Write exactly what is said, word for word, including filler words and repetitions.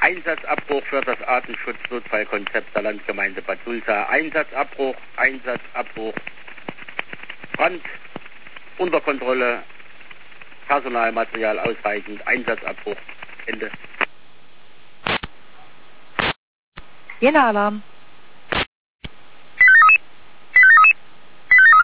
Einsatzabbruch für das Artenschutznotfallkonzept der Landgemeinde Bad Sulza. Einsatzabbruch, Einsatzabbruch. Brand unter Kontrolle, Personalmaterial ausreichend, Einsatzabbruch. Ende. Jena-Alarm.